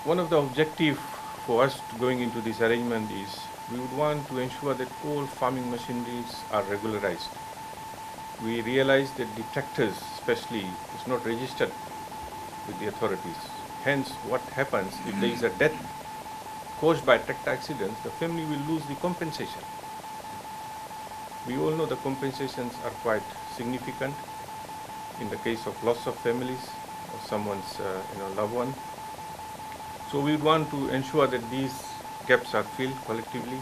One of the objectives for us going into this arrangement is we would want to ensure that all farming machineries are regularized. We realize that the tractors especially is not registered with the authorities. Hence, what happens if there is a death caused by tractor accidents, the family will lose the compensation. We all know the compensations are quite significant in the case of loss of families or someone's loved one. So we want to ensure that these gaps are filled collectively.